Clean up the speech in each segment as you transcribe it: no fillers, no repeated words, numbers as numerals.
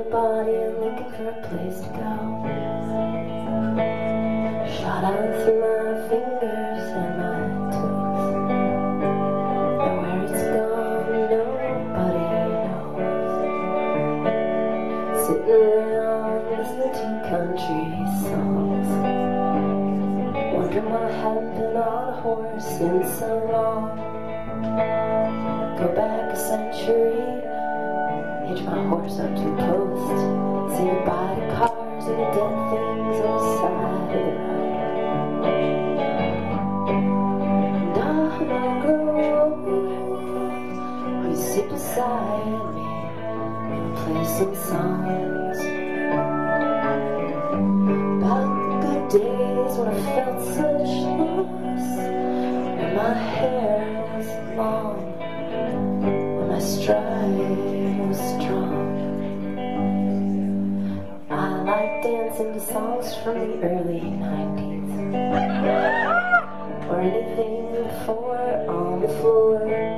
my body and looking for a place to go. Shot out through my fingers and my toes. Now where it's gone, nobody knows. Sitting around listening to country songs, wondering what haven't been on a horse in so long. Go back a century, hitch my horse up to a post, say goodbye to cars and the dead things on the side of the road. And when I grow old, you sit beside me and play some songs about the good days when I felt such loss, and my hair was long, my stride was strong. I like dancing to songs from the early 90s, or anything before on the floor.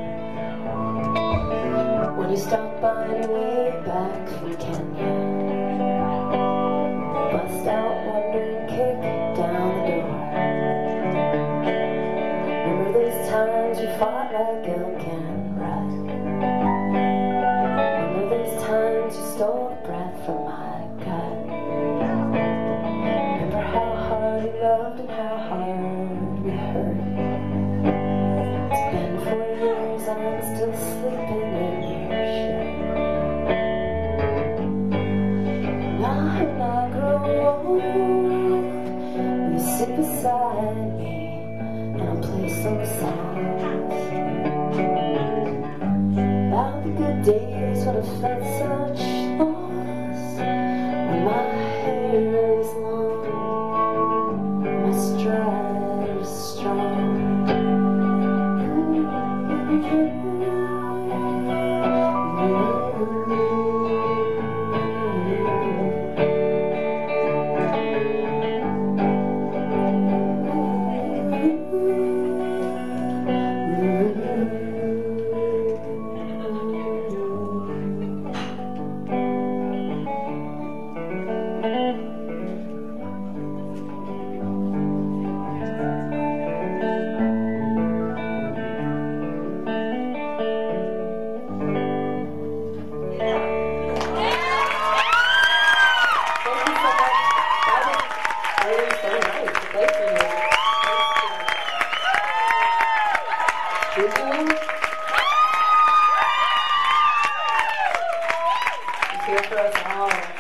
When you stop by on your way back from Kenya, bust out wondering, kick down the door. Remember those times we fought like elk and rat? Times you stole the breath from my gut. Remember how hard we loved and how hard we hurt. It's been 4 years, I'm still sleeping in your shirt. Now when I grow old, will you sit beside me and I'll play some songs about the good days when I felt such loss, when my hair was long, my stride was strong. It's here for us all.